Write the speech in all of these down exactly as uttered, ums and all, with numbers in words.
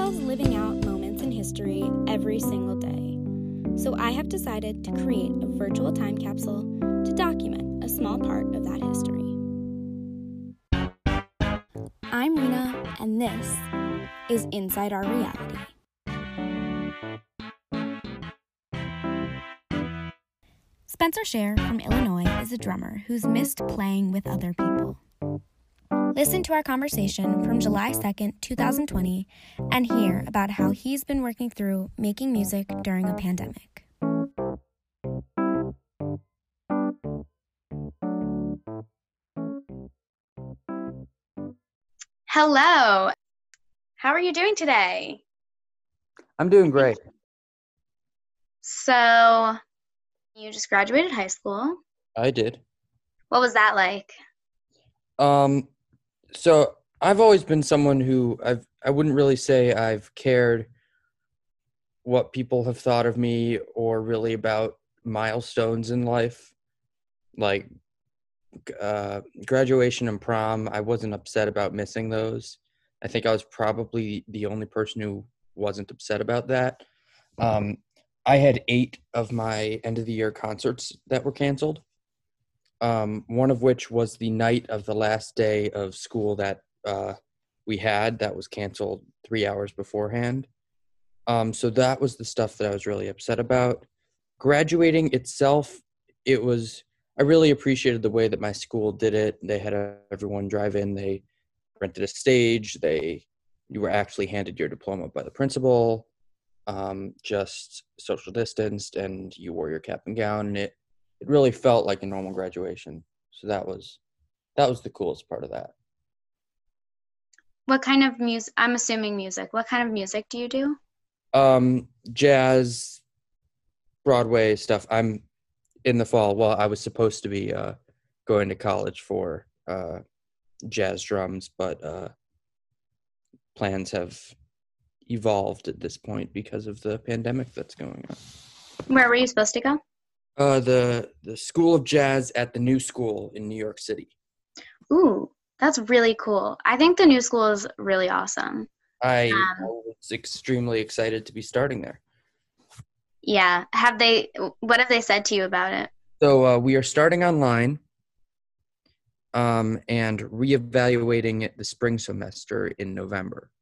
girls living out moments in history every single day. So I have decided to create a virtual time capsule to document a small part of that history. I'm Rena, and this is Inside Our Reality. Spencer Scher from Illinois is a drummer who's missed playing with other people. Listen to our conversation from July second, twenty twenty, and hear about how he's been working through making music during a pandemic. Hello. How are you doing today? I'm doing great. So, you just graduated high school. I did. What was that like? Um, so I've always been someone who I've I wouldn't really say I've cared what people have thought of me or really about milestones in life. Like uh, graduation and prom, I wasn't upset about missing those. I think I was probably the only person who wasn't upset about that. Um, I had eight of my end of the year concerts that were canceled. Um, one of which was the night of the last day of school that uh, we had that was canceled three hours beforehand. Um, so that was the stuff that I was really upset about. Graduating itself, it was, I really appreciated the way that my school did it. They had a, everyone drive in, they rented a stage, they, you were actually handed your diploma by the principal, um, just social distanced, and you wore your cap and gown, and it, it really felt like a normal graduation. So that was, that was the coolest part of that. What kind of music? I'm assuming music. What kind of music do you do? Um, jazz, Broadway stuff. I'm in the fall. Well, I was supposed to be uh, going to college for uh, jazz drums, but uh, plans have evolved at this point because of the pandemic that's going on. Where were you supposed to go? Uh, the the School of Jazz at the New School in New York City. Ooh, that's really cool. I think the new school is really awesome. I, Um, I was extremely excited to be starting there. yeah. Have they, what have they said to you about it? So uh, we are starting online um, and reevaluating it the spring semester in November.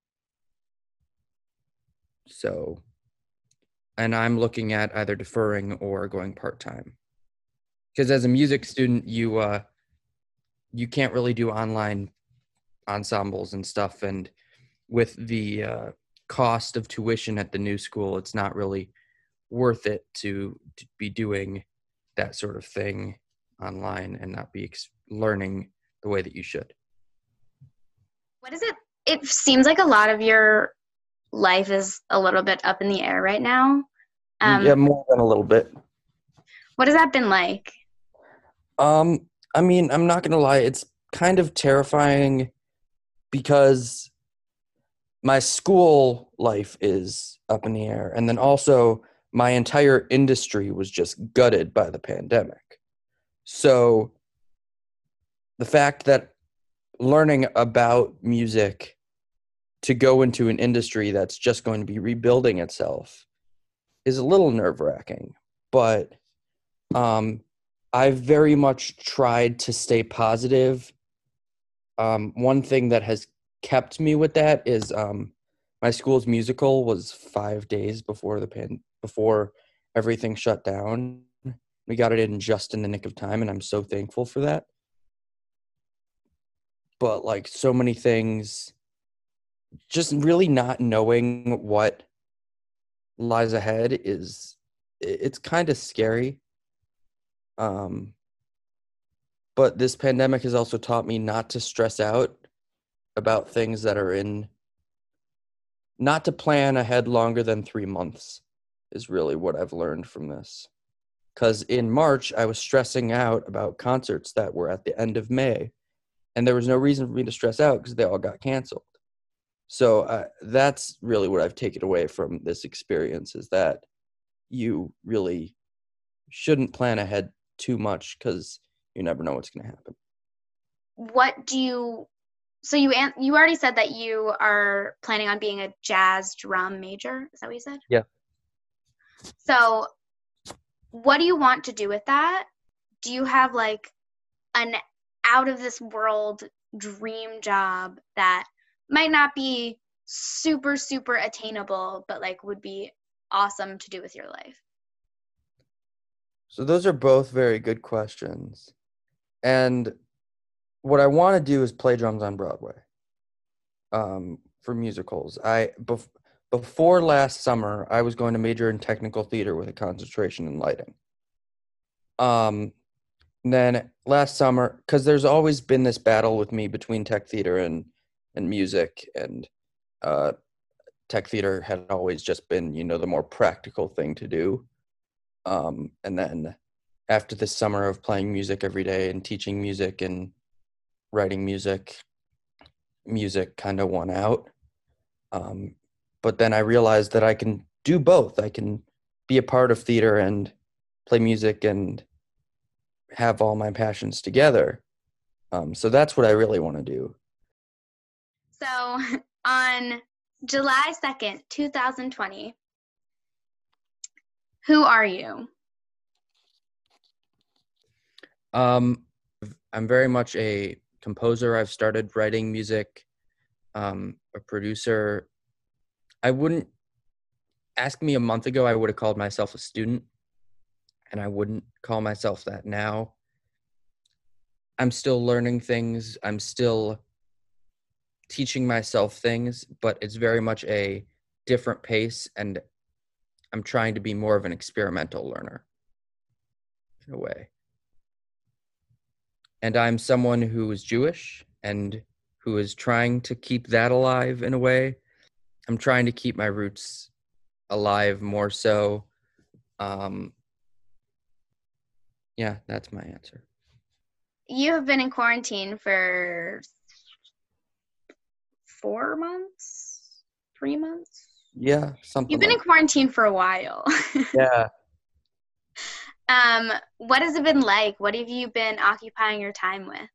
So, and I'm looking at either deferring or going part-time. Because as a music student, you uh, you can't really do online ensembles and stuff. And with the uh, cost of tuition at the new school, it's not really worth it to, to be doing that sort of thing online and not be ex- learning the way that you should. What is it? It seems like a lot of your life is a little bit up in the air right now. Um, yeah, more than a little bit. What has that been like? Um, I mean, I'm not gonna lie, it's kind of terrifying because my school life is up in the air, and then also my entire industry was just gutted by the pandemic. So the fact that learning about music to go into an industry that's just going to be rebuilding itself is a little nerve-wracking, but um, I've very much tried to stay positive. Um, one thing that has kept me with that is um, my school's musical was five days before the pan- before everything shut down. We got it in just in the nick of time, and I'm so thankful for that. But like so many things, just really not knowing what lies ahead is, it's kind of scary. Um, but this pandemic has also taught me not to stress out about things that are in, not to plan ahead longer than three months is really what I've learned from this. Because in March, I was stressing out about concerts that were at the end of May, and there was no reason for me to stress out because they all got canceled. So uh, that's really what I've taken away from this experience, is that you really shouldn't plan ahead too much because you never know what's going to happen. What do you so you an- you already said that you are planning on being a jazz drum major. Is that what you said? Yeah. So what do you want to do with that? Do you have like an out of this world dream job that might not be super, super attainable, but like would be awesome to do with your life? So those are both very good questions. And what I want to do is play drums on Broadway um, for musicals. I bef- Before last summer, I was going to major in technical theater with a concentration in lighting. Um, then last summer, because there's always been this battle with me between tech theater and and music, and uh, tech theater had always just been, you know, the more practical thing to do. Um, and then after this summer of playing music every day and teaching music and writing music, music kind of won out. Um, but then I realized that I can do both. I can be a part of theater and play music and have all my passions together. Um, so that's what I really want to do. So on July second, twenty twenty, who are you? Um, I'm very much a composer. I've started writing music, um, a producer. I wouldn't ask me a month ago, I would have called myself a student, and I wouldn't call myself that now. I'm still learning things. I'm still teaching myself things, but it's very much a different pace, and I'm trying to be more of an experimental learner in a way. And I'm someone who is Jewish and who is trying to keep that alive in a way. I'm trying to keep my roots alive more so. Um, yeah, that's my answer. You have been in quarantine for four months, three months. Yeah, something You've been like in quarantine for a while. Yeah. Um, what has it been like? What have you been occupying your time with?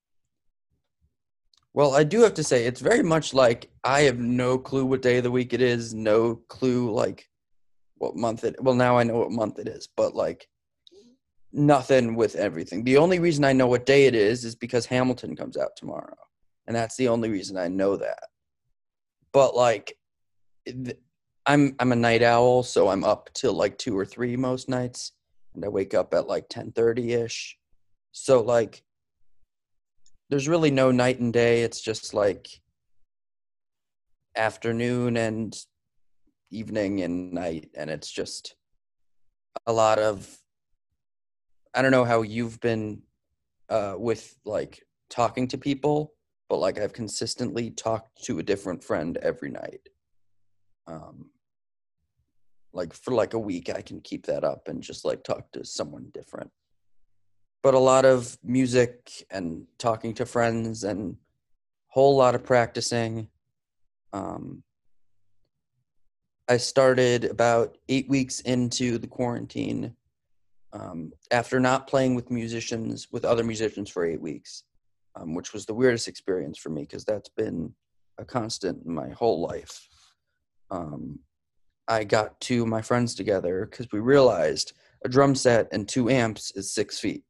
Well, I do have to say, it's very much like I have no clue what day of the week it is, no clue like what month it, well, now I know what month it is, but like nothing with everything. The only reason I know what day it is is because Hamilton comes out tomorrow. And that's the only reason I know that. But like, I'm I'm a night owl, so I'm up till like two or three most nights, and I wake up at like ten thirty ish. So like, there's really no night and day. It's just like afternoon and evening and night, and it's just a lot of. I don't know how you've been uh, with like talking to people, but like I've consistently talked to a different friend every night. Um, like for like a week, I can keep that up and just like talk to someone different. But a lot of music and talking to friends and whole lot of practicing. Um, I started about eight weeks into the quarantine um, after not playing with musicians, with other musicians for eight weeks, um, which was the weirdest experience for me because that's been a constant in my whole life. Um, I got two of my friends together because we realized a drum set and two amps is six feet.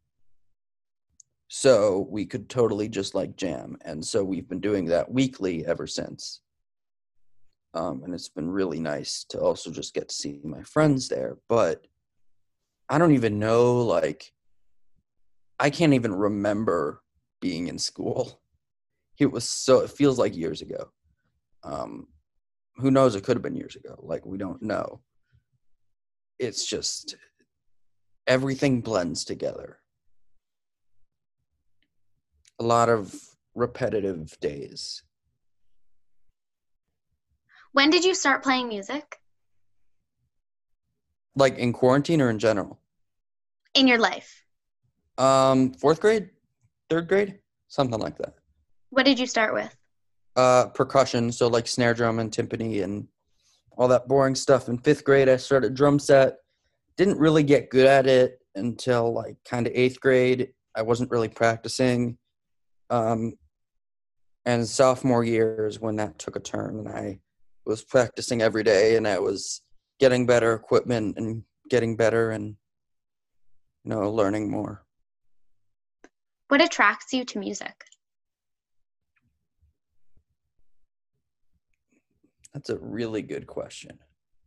So we could totally just like jam. And so we've been doing that weekly ever since. Um, and it's been really nice to also just get to see my friends there. But I don't even know, like, I can't even remember being in school. It was so, it feels like years ago. Um, who knows? It could have been years ago. Like, we don't know. It's just, everything blends together. A lot of repetitive days. When did you start playing music? Like in quarantine or in general? In your life. Um, fourth grade, third grade, something like that. What did you start with? Uh, percussion, so like snare drum and timpani and all that boring stuff. In fifth grade, I started drum set. Didn't really get good at it until like kind of eighth grade. I wasn't really practicing. Um, And sophomore year is when that took a turn, and I was practicing every day, and I was getting better equipment and getting better and, you know, learning more. What attracts you to music? That's a really good question.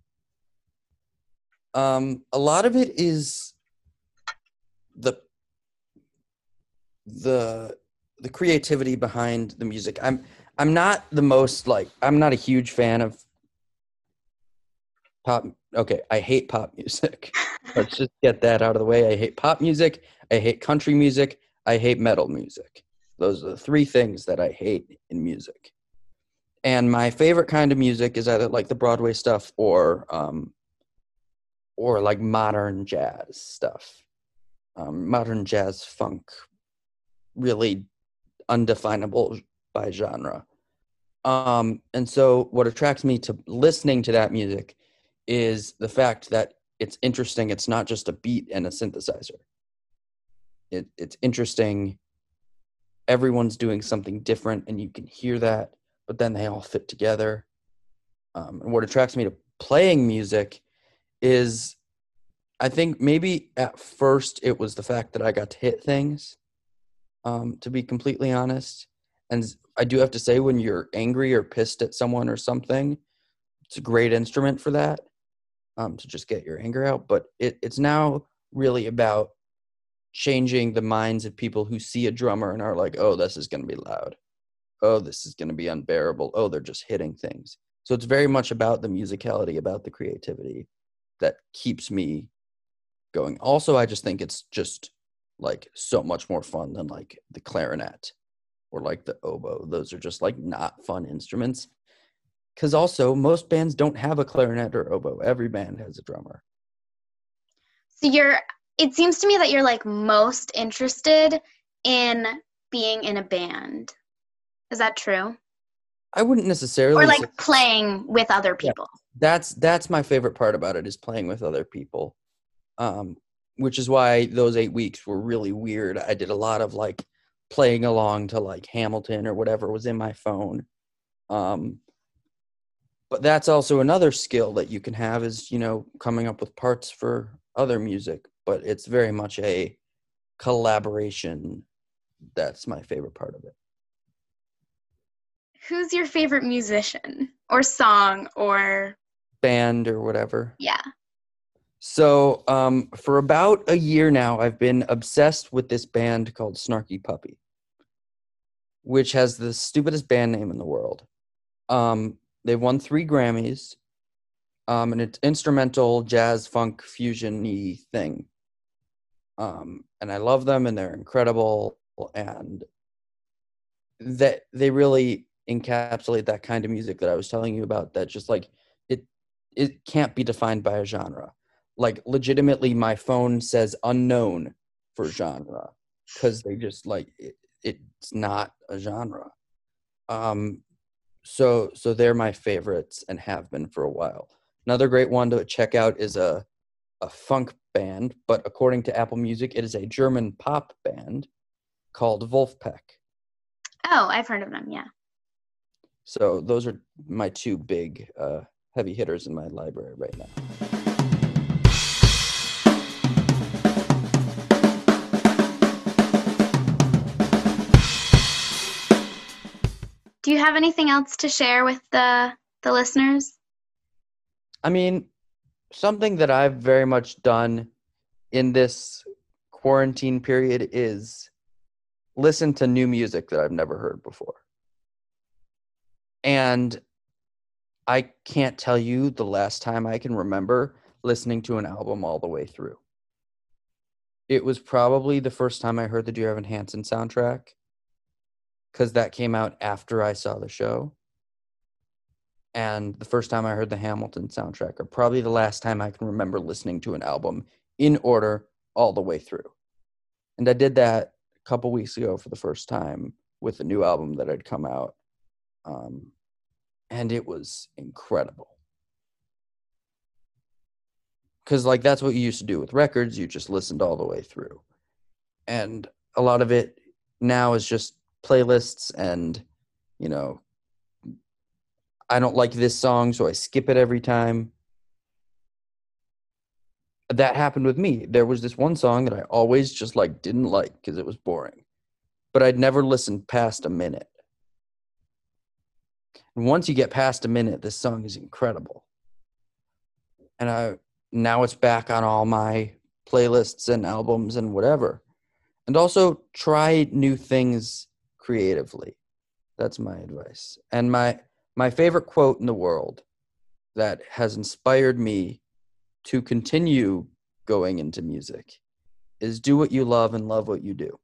Um, a lot of it is the the the creativity behind the music. I'm I'm not the most like I'm not a huge fan of pop. Okay, I hate pop music. Let's just get that out of the way. I hate pop music. I hate country music. I hate metal music. Those are the three things that I hate in music. And my favorite kind of music is either like the Broadway stuff or um, or like modern jazz stuff. Um, modern jazz funk, really undefinable by genre. Um, and so what attracts me to listening to that music is the fact that it's interesting. It's not just a beat and a synthesizer. It, it's interesting. Everyone's doing something different, and you can hear that, but then they all fit together. Um, and what attracts me to playing music is, I think maybe at first it was the fact that I got to hit things, um, to be completely honest. And I do have to say, when you're angry or pissed at someone or something, it's a great instrument for that, um, to just get your anger out. But it, it's now really about changing the minds of people who see a drummer and are like, oh, this is going to be loud. Oh, this is going to be unbearable. Oh, they're just hitting things. So it's very much about the musicality, about the creativity that keeps me going. Also, I just think it's just like so much more fun than like the clarinet or like the oboe. Those are just like not fun instruments. Because also, most bands don't have a clarinet or oboe. Every band has a drummer. So you're, it seems to me that you're like most interested in being in a band. Is that true? I wouldn't necessarily Or like say, playing with other people. yeah, that's that's my favorite part about it, is playing with other people. Um, which is why those eight weeks were really weird. I did a lot of like playing along to like Hamilton or whatever was in my phone. Um, but that's also another skill that you can have, is, you know, coming up with parts for other music. But it's very much a collaboration. That's my favorite part of it. Who's your favorite musician or song or Band or whatever. yeah? So um, for about a year now, I've been obsessed with this band called Snarky Puppy, which has the stupidest band name in the world. Um, they've won three Grammys, um, and it's instrumental jazz funk fusion-y thing. Um, and I love them, and they're incredible, and that they really encapsulate that kind of music that I was telling you about, that just like it it can't be defined by a genre. Like legitimately my phone says unknown for genre, because they just like it, it's not a genre. Um so so they're my favorites and have been for a while. Another great one to check out is a a funk band, but according to Apple Music, it is a German pop band called Wolfpack. Oh, I've heard of them, yeah. So those are my two big uh, heavy hitters in my library right now. Do you have anything else to share with the the listeners? I mean, something that I've very much done in this quarantine period is listen to new music that I've never heard before. And I can't tell you the last time I can remember listening to an album all the way through. It was probably the first time I heard the Dear Evan Hansen soundtrack, because that came out after I saw the show. And the first time I heard the Hamilton soundtrack, or probably the last time I can remember listening to an album in order all the way through. And I did that a couple weeks ago for the first time with a new album that had come out. Um, and it was incredible. Because, like, that's what you used to do with records. You just listened all the way through. And a lot of it now is just playlists and you know, I don't like this song, so I skip it every time. That happened with me. There was this one song that I always just like didn't like because it was boring, but I'd never listened past a minute. And once you get past a minute, this song is incredible. And I now it's back on all my playlists and albums and whatever. And also try new things creatively. That's my advice. And my my favorite quote in the world that has inspired me to continue going into music is do what you love and love what you do.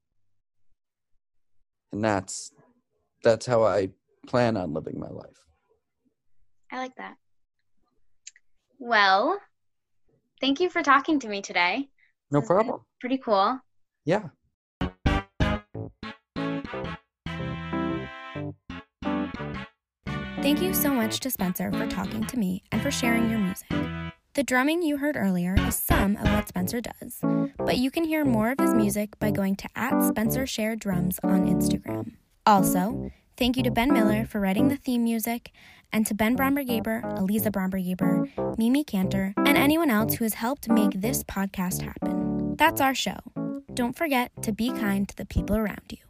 And that's that's how I plan on living my life. I like that. Well, thank you for talking to me today. No problem. Pretty cool. Yeah. Thank you so much to Spencer for talking to me and for sharing your music. The drumming you heard earlier is some of what Spencer does, but you can hear more of his music by going to at Spencer Share Drums on Instagram. Also, thank you to Ben Miller for writing the theme music, and to Ben Brombergaber, Eliza Brombergaber, Mimi Cantor, and anyone else who has helped make this podcast happen. That's our show. Don't forget to be kind to the people around you.